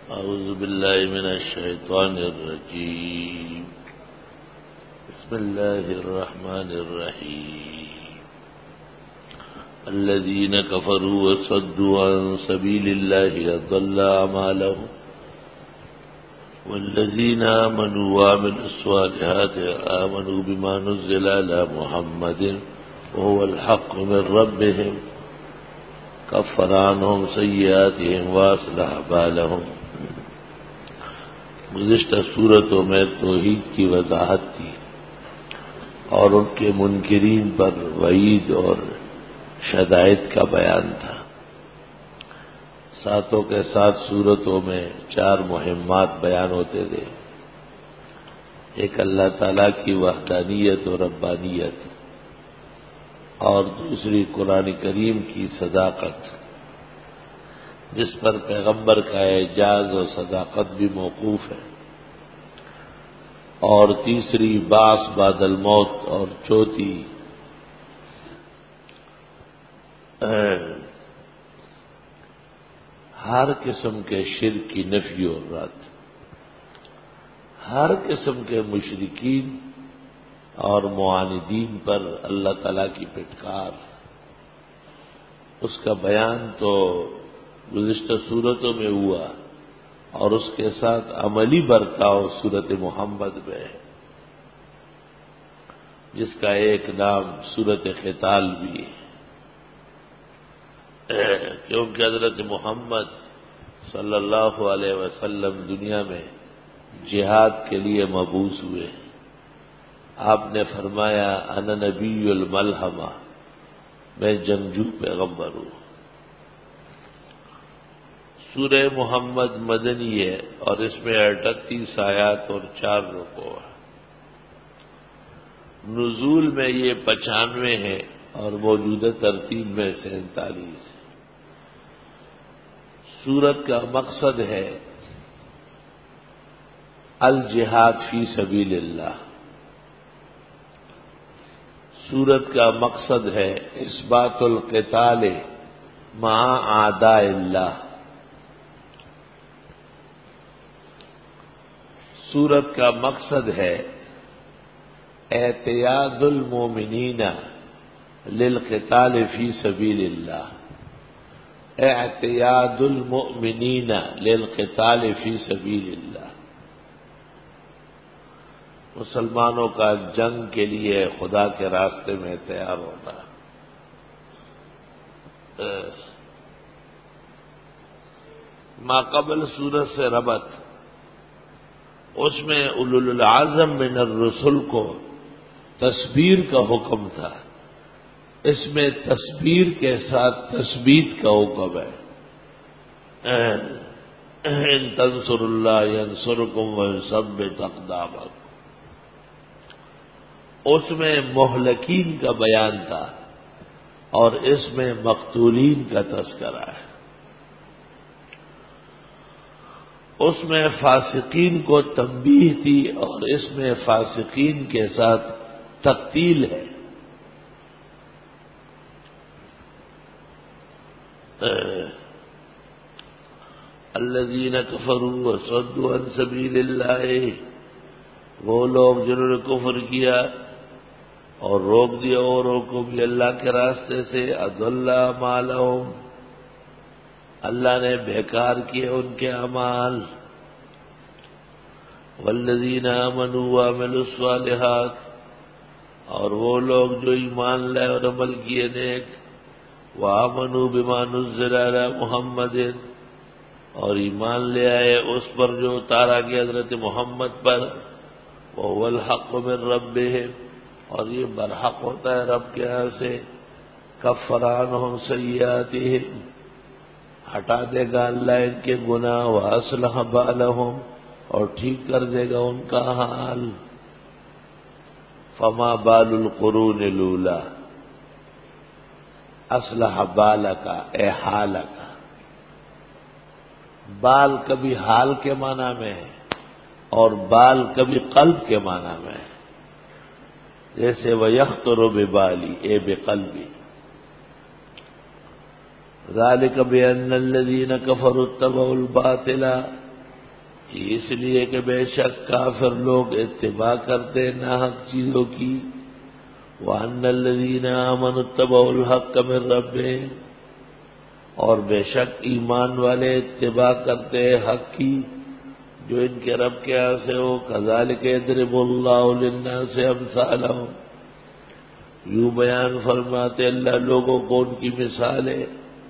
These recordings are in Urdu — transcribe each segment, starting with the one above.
أعوذ بالله من الشيطان الرجيم. بسم الله الرحمن الرحيم. الذين كفروا وصدوا عن سبيل الله أضل أعمالهم والذين آمنوا وعملوا الصالحات آمنوا بما نزل على محمد وهو الحق من ربهم كفر عنهم سيئاتهم وأصلح بالهم. گزشتہ صورتوں میں توحید کی وضاحت تھی اور ان کے منکرین پر وعید اور شدائد کا بیان تھا. ساتوں کے ساتھ صورتوں میں 4 مہمات بیان ہوتے تھے. ایک اللہ تعالیٰ کی وحدانیت اور ربانیت، اور دوسری قرآن کریم کی صداقت جس پر پیغمبر کا اعجاز اور صداقت بھی موقوف ہے، اور تیسری بعث بعد الموت، اور چوتھی ہر قسم کے شرک کی نفی اور رد. ہر قسم کے مشرکین اور معاندین پر اللہ تعالیٰ کی پھٹکار، اس کا بیان تو گزشتہ صورتوں میں ہوا، اور اس کے ساتھ عملی برتاؤ صورت محمد میں ہے، جس کا ایک نام صورت قتال بھی ہے، کیونکہ حضرت محمد صلی اللہ علیہ وسلم دنیا میں جہاد کے لیے مبعوث ہوئے. آپ نے فرمایا انا نبی الملحمہ، میں جنگجو پیغمبر ہوں. سورہ محمد مدنی ہے اور اس میں 38 آیات اور 4 رکوع ہے. نزول میں یہ 95 ہے اور موجودہ ترتیب میں 47. سورت کا مقصد ہے الجہاد فی سبیل اللہ. سورت کا مقصد ہے اثبات القتال مع اعداء اللہ. سورت کا مقصد ہے اعتیاد المومنین للقتال فی سبیل اللہ. اعتیاد المؤمنین للقتال فی سبیل اللہ، مسلمانوں کا جنگ کے لیے خدا کے راستے میں تیار ہونا. ما قبل سورت سے ربط، اس میں اولو العزم من الرسل کو تصبیر کا حکم تھا، اس میں تصبیر کے ساتھ تثبیت کا حکم ہے. ان تنصر اللہ ینصرکم ویثبت اقدامکم. اس میں مہلکین کا بیان تھا اور اس میں مقتولین کا تذکرہ ہے. اس میں فاسقین کو تنبیہ تھی اور اس میں فاسقین کے ساتھ تقتیل ہے. الذین کفروا وصدوا عن سبیل اللہ، وہ لوگ جنہوں نے کفر کیا اور روک دیا اوروں کو بھی اللہ کے راستے سے. اضل اعمالہم، اللہ نے بیکار کیے ان کے اعمال. والذین آمنوا وعملوا الصالحات، اور وہ لوگ جو ایمان لائے اور عمل کیے نیک. وآمنوا بما نزل علی محمد، اور ایمان لے آئے اس پر جو اتارا گیا حضرت محمد پر. وهو الحق من ربهم، اور یہ برحق ہوتا ہے رب کے یہاں سے. کفر عنہم سیئاتہم، ہٹا دے گا اللہ ان کے گناہ. واصلح بالہم، اور ٹھیک کر دے گا ان کا حال. فما بال القرون الاولی، اصلح بالک اے حالک. بال کبھی حال کے معنی میں ہے اور بال کبھی قلب کے معنی میں ہے. جیسے وَيَخْطُرُ بِبَالِي اے بقلبی. ذَلِكَ بِأَنَّ الَّذِينَ كَفَرُوا اتَّبَعُوا الْبَاطِلَ اس لیے کہ بے شک کافر لوگ اتباع کرتے ناحق چیزوں کی. وَأَنَّ الَّذِينَ آمَنُوا اتَّبَعُوا الْحَقَّ مِن رَّبِّهِمْ، اور بے شک ایمان والے اتباع کرتے حق کی جو ان کے رب کے یہاں سے ہو. كَذَلِكَ يَضْرِبُ اللَّهُ لِلنَّاسِ أَمْثَالَهُمْ، یوں بیان فرماتے اللہ لوگوں کو ان کی مثالیں.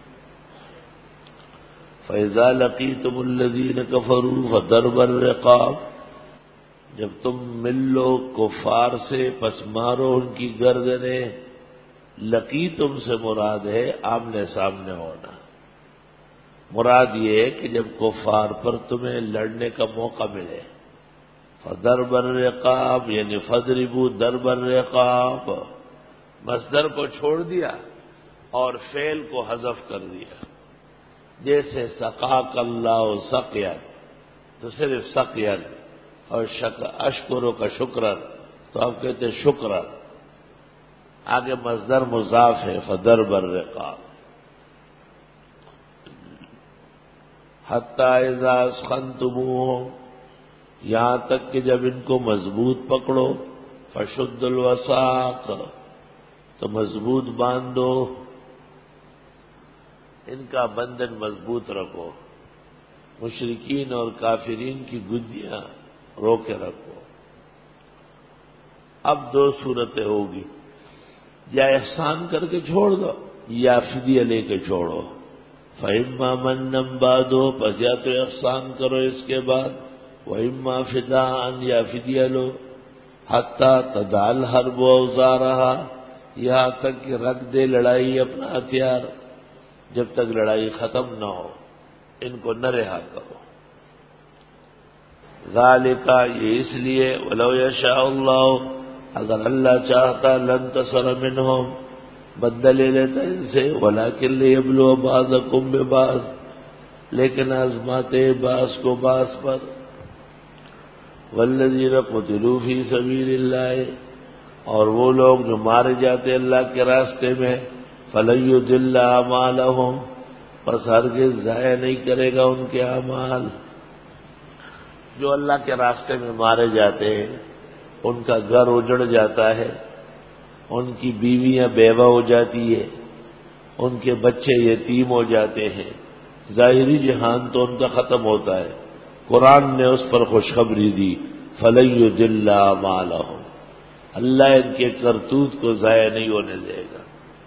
فَإِذَا لَقِيتُمُ الَّذِينَ كَفَرُوا فَضَرْبَ الرِّقَابِ، جب تم مل لو کفار سے پس مارو ان کی گردنیں. لقیتم سے مراد ہے آمنے سامنے ہونا. مراد یہ ہے کہ جب کفار پر تمہیں لڑنے کا موقع ملے. فضرب الرقاب یعنی فضربوا ضرب الرقاب، مصدر کو چھوڑ دیا اور فعل کو حذف کر دیا. جیسے سقاک اللہ سقیا تو صرف سقیا، اور اشکروں کا شکرن تو آپ کہتے ہیں شکرن. آگے مصدر مضاف ہے فضرب الرقاب. حتی اذا اسخنتموہم، یہاں تک کہ جب ان کو مضبوط پکڑو. فشد الوثاق، تو مضبوط باندھو، ان کا بندھن مضبوط رکھو. مشرکین اور کافرین کی گدیاں روکے رکھو. اب دو صورتیں ہوگی، یا احسان کر کے چھوڑ دو یا فدیہ لے کے چھوڑو. فَإِمَّا مَنًّا بَعْدُ، پس یا تو احسان کرو اس کے بعد. وَإِمَّا فِدَاءً، یا فدیہ لو. حَتَّى تَضَعَ الْحَرْبُ أَوْزَارَهَا، یہاں تک کہ رکھ دے لڑائی اپنا ہتھیار. جب تک لڑائی ختم نہ ہو ان کو نہ رہا کرو. ذالک، یہ اس لیے وَلَوْ يَشَاءُ اللَّهُ، اگر اللہ چاہتا لَانتَصَرَ مِنْهُمْ، بدلہ لے لیتا ان سے. وَلَٰكِن لِيَبْلُوَ بَعْضَكُم بِبَعْضٍ، لیکن آزماتے بعض کو بعض پر. وَالَّذِينَ قُتِلُوا فِي سَبِيلِ اللَّهِ، اور وہ لوگ جو مارے جاتے اللہ کے راستے میں. فَلَن يُضِلَّ أَعْمَالَهُمْ، پس ہرگز ضائع نہیں کرے گا ان کے اعمال. جو اللہ کے راستے میں مارے جاتے ہیں ان کا گھر اجڑ جاتا ہے، ان کی بیویاں بیوہ ہو جاتی ہے، ان کے بچے یتیم ہو جاتے ہیں. ظاہری جہان تو ان کا ختم ہوتا ہے. قرآن نے اس پر خوشخبری دی. فَلَن يُضِلَّ أَعْمَالَهُمْ، اللہ ان کے کرتوت کو ضائع نہیں ہونے دے گا.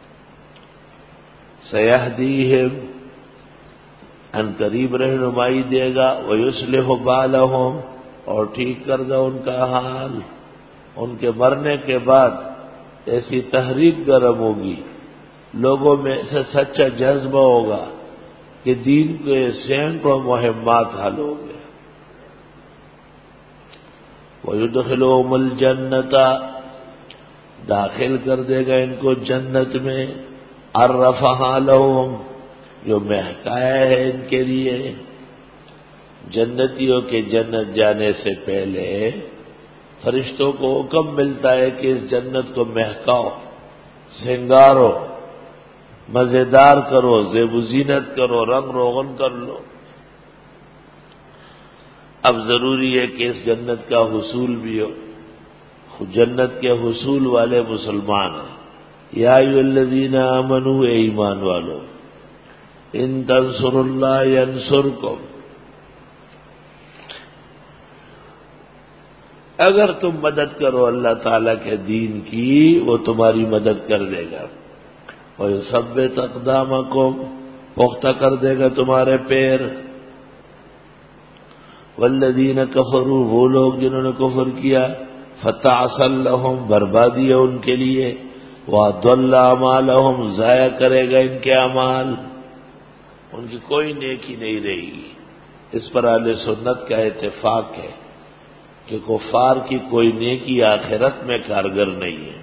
سَيَهْدِيهِمْ، ان قریب رہنمائی دے گا. وَيُصْلِحُ بَالَهُمْ، اور ٹھیک کر گا ان کا حال. ان کے مرنے کے بعد ایسی تحریک گرم ہوگی، لوگوں میں ایسا سچا جذبہ ہوگا کہ دین کے سینکڑوں مہمات حل ہوں گے. وَيُدْخِلُهُمُ الْجَنَّةَ، داخل کر دے گا ان کو جنت میں. عَرَّفَهَا لَهُمْ، جو مہکایا ہے ان کے لیے. جنتیوں کے جنت جانے سے پہلے فرشتوں کو حکم ملتا ہے کہ اس جنت کو مہکاؤ، سنگارو، مزیدار کرو، زیب و زینت کرو، رنگ روغن کر لو. اب ضروری ہے کہ اس جنت کا حصول بھی ہو. جنت کے حصول والے مسلمان ہیں. یا ایھا الذین آمنوا، اے ایمان والو، ان تنصروا اللہ ینصرکم، اگر تم مدد کرو اللہ تعالی کے دین کی وہ تمہاری مدد کر دے گا. وَيُثَبِّتْ أَقْدَامَكُمْ، پختہ کر دے گا تمہارے پیر. وَالَّذِينَ كَفَرُوا، وہ لوگ جنہوں نے کفر کیا. فَتَعْسًا لَهُمْ، بربادی ہے ان کے لیے. وَأَضَلَّ أَعْمَالَهُمْ، ضائع کرے گا ان کے اعمال، ان کی کوئی نیکی نہیں رہے گی. اس پر اہل سنت کا اتفاق ہے کہ کفار کی کوئی نیکی آخرت میں کارگر نہیں ہے.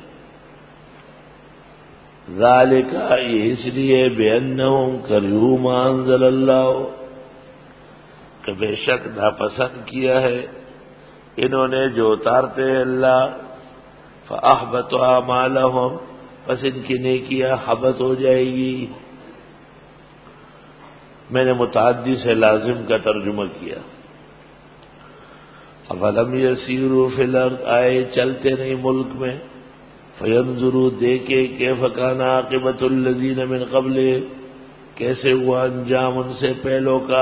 ذالک، یہ اس لیے بِأَنَّهُمْ كَرِهُوا مَا أَنزَلَ اللَّهُ، کہ بے شک ناپسند کیا ہے انہوں نے جو اتارتے ہیں اللہ. فَأَحْبَطَ أَعْمَالَهُمْ، پس ان کی نیکیاں حبط ہو جائے گی. میں نے متعدی سے لازم کا ترجمہ کیا. افلم یسیروا فی الارض، آئے چلتے نہیں ملک میں، فینظروا دیکھے کیف کان عاقبۃ الذین من قبل، کیسے ہوا انجام ان سے پہلوں کا،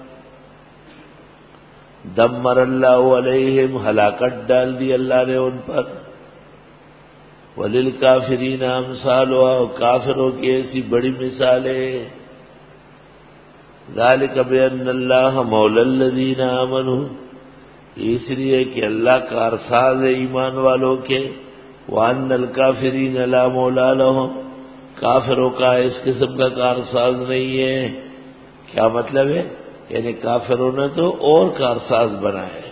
دمر اللہ علیہم، ہلاکت ڈال دی اللہ نے ان پر، وللکافرین امثالها، کافروں کی ایسی بڑی مثالیں، ذالک بان اللہ مولی الذین آمنوا، اس لیے کہ اللہ کارساز ہے ایمان والوں کے، وان الکافرین لا مولی لهم، کافروں کا اس قسم کا کارساز نہیں ہے۔ کیا مطلب ہے؟ یعنی کافروں نے تو اور کارساز بنائے،